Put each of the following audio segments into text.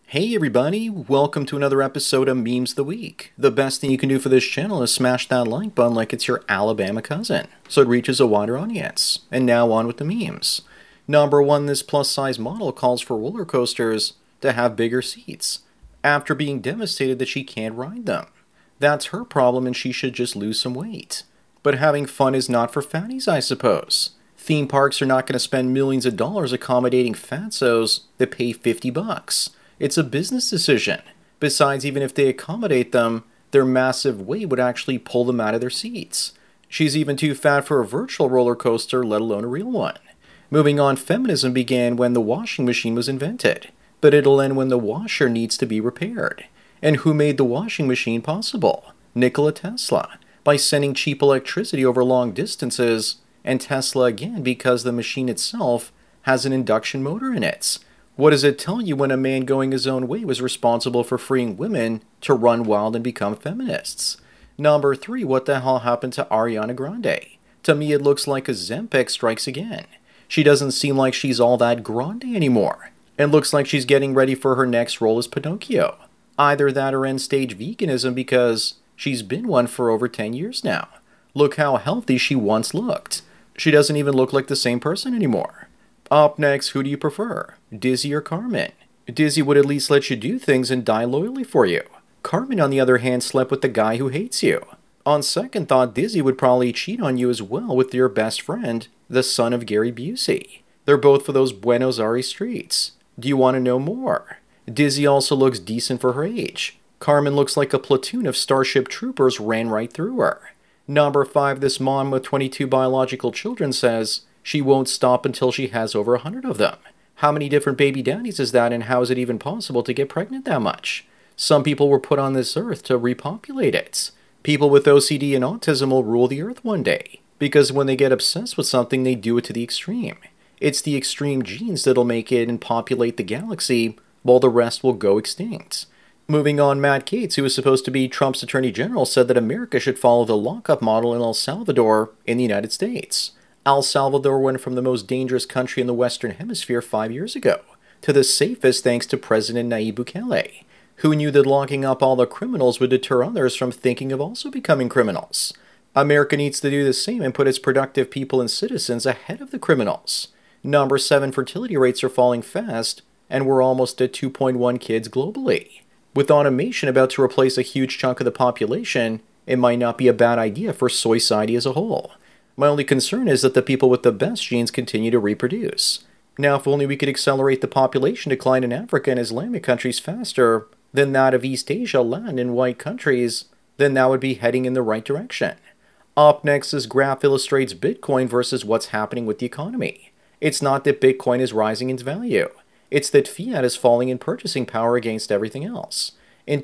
Hey everybody, welcome to another episode of Memes of the Week. The best thing you can do for this channel is smash that like button like it's your Alabama cousin, so it reaches a wider audience. And now on with the memes. Number 1, this plus size model calls for roller coasters to have bigger seats, after being devastated that she can't ride them. That's her problem and she should just lose some weight. But having fun is not for fatties, I suppose. Theme parks are not going to spend millions of dollars accommodating fatsos that pay $50. It's a business decision. Besides, even if they accommodate them, their massive weight would actually pull them out of their seats. She's even too fat for a virtual roller coaster, let alone a real one. Moving on, feminism began when the washing machine was invented, but it'll end when the washer needs to be repaired. And who made the washing machine possible? Nikola Tesla, by sending cheap electricity over long distances, and Tesla again because the machine itself has an induction motor in it. What does it tell you when a man going his own way was responsible for freeing women to run wild and become feminists? Number 3, what the hell happened to Ariana Grande? To me, it looks like Ozempic strikes again. She doesn't seem like she's all that grande anymore, and looks like she's getting ready for her next role as Pinocchio. Either that or end-stage veganism because she's been one for over 10 years now. Look how healthy she once looked. She doesn't even look like the same person anymore. Up next, who do you prefer, Dizzy or Carmen? Dizzy would at least let you do things and die loyally for you. Carmen, on the other hand, slept with the guy who hates you. On second thought, Dizzy would probably cheat on you as well with your best friend, the son of Gary Busey. They're both for those Buenos Aires streets. Do you want to know more? Dizzy also looks decent for her age. Carmen looks like a platoon of Starship Troopers ran right through her. Number 5, this mom with 22 biological children says she won't stop until she has over 100 of them. How many different baby daddies is that, and how is it even possible to get pregnant that much? Some people were put on this earth to repopulate it. People with OCD and autism will rule the earth one day, because when they get obsessed with something, they do it to the extreme. It's the extreme genes that'll make it and populate the galaxy, while the rest will go extinct. Moving on, Matt Gaetz, who was supposed to be Trump's attorney general, said that America should follow the lockup model in El Salvador in the United States. El Salvador went from the most dangerous country in the Western Hemisphere 5 years ago to the safest thanks to President Nayib Bukele, who knew that locking up all the criminals would deter others from thinking of also becoming criminals. America needs to do the same and put its productive people and citizens ahead of the criminals. Number 7, fertility rates are falling fast, and we're almost at 2.1 kids globally. With automation about to replace a huge chunk of the population, it might not be a bad idea for society as a whole. My only concern is that the people with the best genes continue to reproduce. Now, if only we could accelerate the population decline in Africa and Islamic countries faster than that of East Asia, Latin, and white countries, then that would be heading in the right direction. Up next, this graph illustrates Bitcoin versus what's happening with the economy. It's not that Bitcoin is rising in value. It's that fiat is falling in purchasing power against everything else. In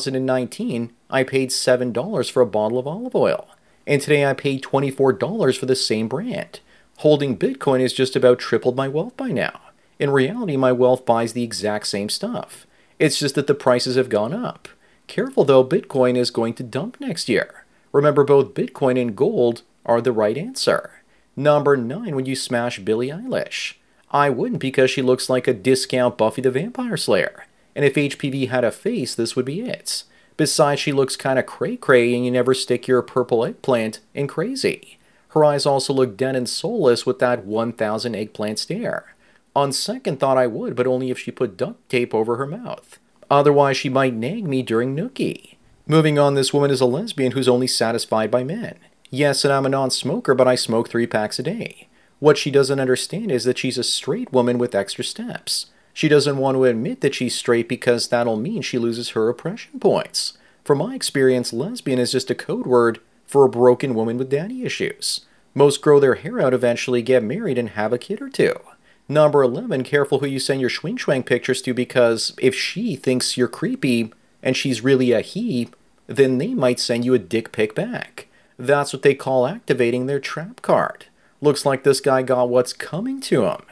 2019, I paid $7 for a bottle of olive oil, and today I paid $24 for the same brand. Holding Bitcoin has just about tripled my wealth by now. In reality, my wealth buys the exact same stuff. It's just that the prices have gone up. Careful though, Bitcoin is going to dump next year. Remember, both Bitcoin and gold are the right answer. Number 9, would you smash Billie Eilish? I wouldn't, because she looks like a discount Buffy the Vampire Slayer. And if HPV had a face, this would be it. Besides, she looks kinda cray-cray and you never stick your purple eggplant in crazy. Her eyes also look dead and soulless with that 1,000 eggplant stare. On second thought, I would, but only if she put duct tape over her mouth. Otherwise, she might nag me during Nookie. Moving on, this woman is a lesbian who's only satisfied by men. Yes, and I'm a non-smoker, but I smoke 3 packs a day. What she doesn't understand is that she's a straight woman with extra steps. She doesn't want to admit that she's straight because that'll mean she loses her oppression points. From my experience, lesbian is just a code word for a broken woman with daddy issues. Most grow their hair out, eventually get married, and have a kid or two. Number 11, careful who you send your schwing-schwang pictures to, because if she thinks you're creepy and she's really a he, then they might send you a dick pic back. That's what they call activating their trap card. Looks like this guy got what's coming to him.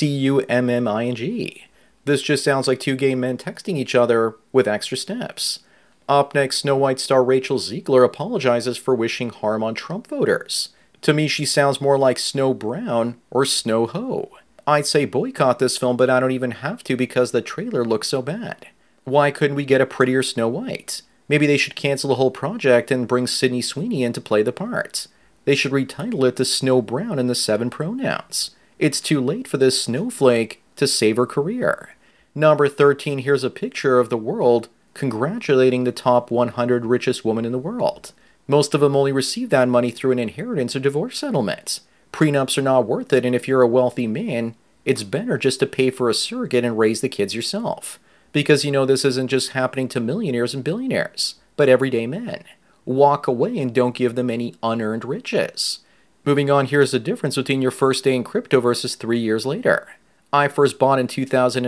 CUMMING. This just sounds like 2 gay men texting each other with extra steps. Up next, Snow White star Rachel Ziegler apologizes for wishing harm on Trump voters. To me, she sounds more like Snow Brown or Snow Ho. I'd say boycott this film, but I don't even have to because the trailer looks so bad. Why couldn't we get a prettier Snow White? Maybe they should cancel the whole project and bring Sydney Sweeney in to play the part. They should retitle it to Snow Brown and the 7 pronouns. It's too late for this snowflake to save her career. Number 13, here's a picture of the world congratulating the top 100 richest women in the world. Most of them only receive that money through an inheritance or divorce settlement. Prenups are not worth it, and if you're a wealthy man, it's better just to pay for a surrogate and raise the kids yourself. Because you know this isn't just happening to millionaires and billionaires, but everyday men. Walk away and don't give them any unearned riches. Moving on, here's the difference between your first day in crypto versus 3 years later. I first bought in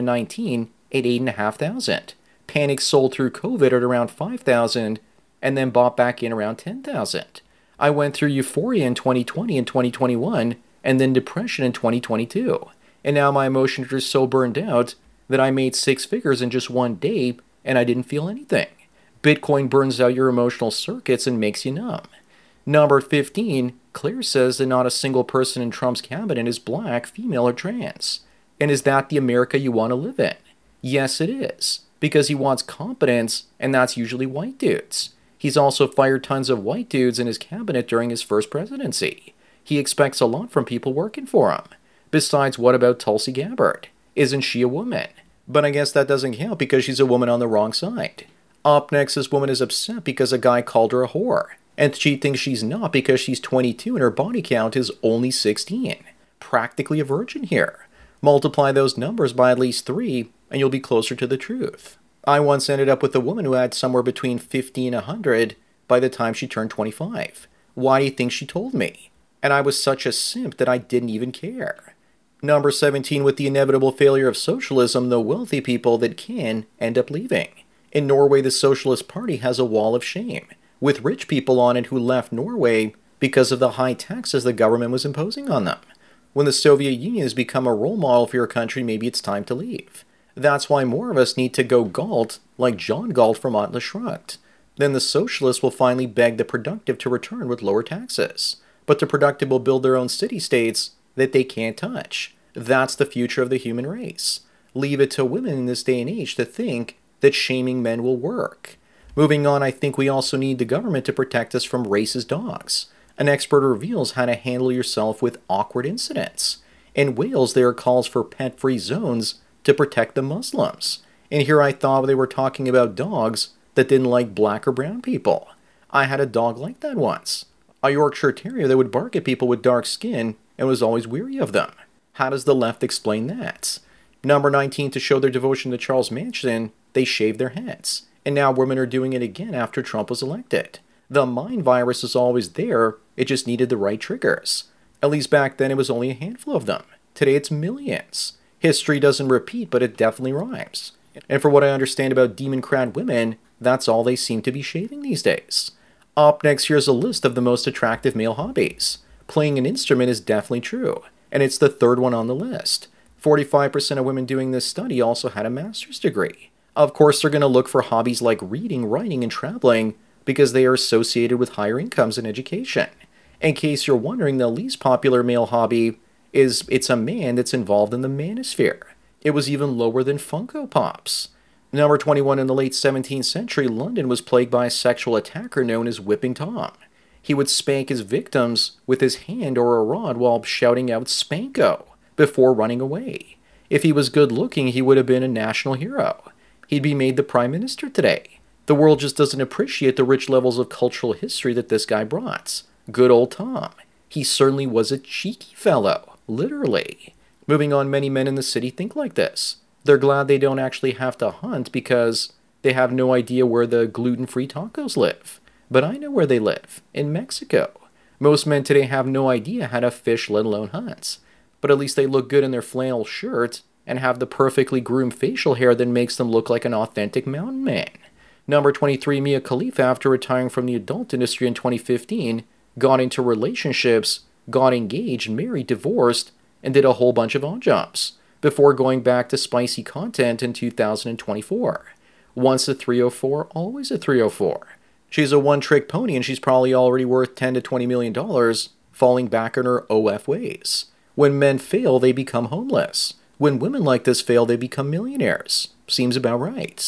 2019 at $8,500. Panic sold through COVID at around $5,000, and then bought back in around $10,000. I went through euphoria in 2020 and 2021, and then depression in 2022. And now my emotions are so burned out that I made 6 figures in just one day, and I didn't feel anything. Bitcoin burns out your emotional circuits and makes you numb. Number 15, Claire says that not a single person in Trump's cabinet is black, female, or trans. And is that the America you want to live in? Yes, it is. Because he wants competence, and that's usually white dudes. He's also fired tons of white dudes in his cabinet during his first presidency. He expects a lot from people working for him. Besides, what about Tulsi Gabbard? Isn't she a woman? But I guess that doesn't count because she's a woman on the wrong side. Up next, this woman is upset because a guy called her a whore. And she thinks she's not because she's 22 and her body count is only 16. Practically a virgin here. Multiply those numbers by at least 3 and you'll be closer to the truth. I once ended up with a woman who had somewhere between 50 and 100 by the time she turned 25. Why do you think she told me? And I was such a simp that I didn't even care. Number 17, with the inevitable failure of socialism, the wealthy people that can end up leaving. In Norway, the Socialist Party has a wall of shame, with rich people on it who left Norway because of the high taxes the government was imposing on them. When the Soviet Union has become a role model for your country, maybe it's time to leave. That's why more of us need to go Galt, like John Galt from Atlas Shrugged. Then the socialists will finally beg the productive to return with lower taxes. But the productive will build their own city-states that they can't touch. That's the future of the human race. Leave it to women in this day and age to think that shaming men will work. Moving on, I think we also need the government to protect us from racist dogs. An expert reveals how to handle yourself with awkward incidents. In Wales, there are calls for pet-free zones to protect the Muslims. And here I thought they were talking about dogs that didn't like black or brown people. I had a dog like that once. A Yorkshire Terrier that would bark at people with dark skin and was always weary of them. How does the left explain that? Number 19, to show their devotion to Charles Manson, they shaved their heads. And now women are doing it again after Trump was elected. The mind virus is always there, it just needed the right triggers. At least back then it was only a handful of them. Today it's millions. History doesn't repeat, but it definitely rhymes. And for what I understand about demon-clad women, that's all they seem to be shaving these days. Up next, here's a list of the most attractive male hobbies. Playing an instrument is definitely true, and it's the third one on the list. 45% of women doing this study also had a master's degree. Of course, they're going to look for hobbies like reading, writing, and traveling because they are associated with higher incomes and education. In case you're wondering, the least popular male hobby is it's a man that's involved in the manosphere. It was even lower than Funko Pops. Number 21, in the late 17th century, London was plagued by a sexual attacker known as Whipping Tom. He would spank his victims with his hand or a rod while shouting out "Spanko" before running away. If he was good looking, he would have been a national hero. He'd be made the prime minister today. The world just doesn't appreciate the rich levels of cultural history that this guy brought. Good old Tom. He certainly was a cheeky fellow, literally. Moving on, many men in the city think like this. They're glad they don't actually have to hunt because they have no idea where the gluten-free tacos live. But I know where they live, in Mexico. Most men today have no idea how to fish, let alone hunt. But at least they look good in their flannel shirt and have the perfectly groomed facial hair that makes them look like an authentic mountain man. Number 23, Mia Khalifa, after retiring from the adult industry in 2015, got into relationships, got engaged, married, divorced, and did a whole bunch of odd jobs before going back to spicy content in 2024. Once a 304, always a 304. She's a one-trick pony and she's probably already worth $10 to $20 million, falling back on her OF ways. When men fail, they become homeless. When women like this fail, they become millionaires. Seems about right.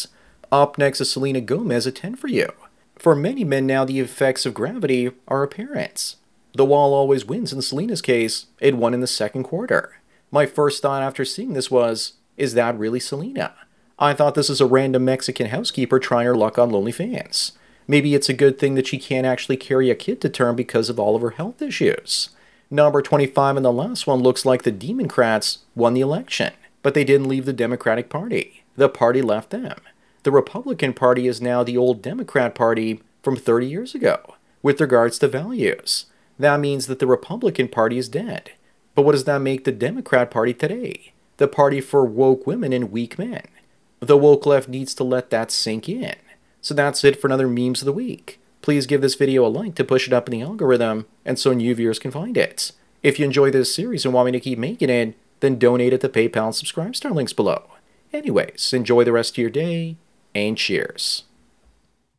Up next is Selena Gomez at 10 for you. For many men now, the effects of gravity are apparent. The wall always wins in Selena's case. It won in the second quarter. My first thought after seeing this was, is that really Selena? I thought this is a random Mexican housekeeper trying her luck on OnlyFans. Maybe it's a good thing that she can't actually carry a kid to term because of all of her health issues. Number 25 in the last one looks like the Democrats won the election, but they didn't leave the Democratic Party. The party left them. The Republican Party is now the old Democrat Party from 30 years ago, with regards to values. That means that the Republican Party is dead. But what does that make the Democrat Party today? The party for woke women and weak men. The woke left needs to let that sink in. So that's it for another Memes of the Week. Please give this video a like to push it up in the algorithm, and so new viewers can find it. If you enjoy this series and want me to keep making it, then donate at the PayPal and Subscribe Star links below. Anyways, enjoy the rest of your day, and cheers.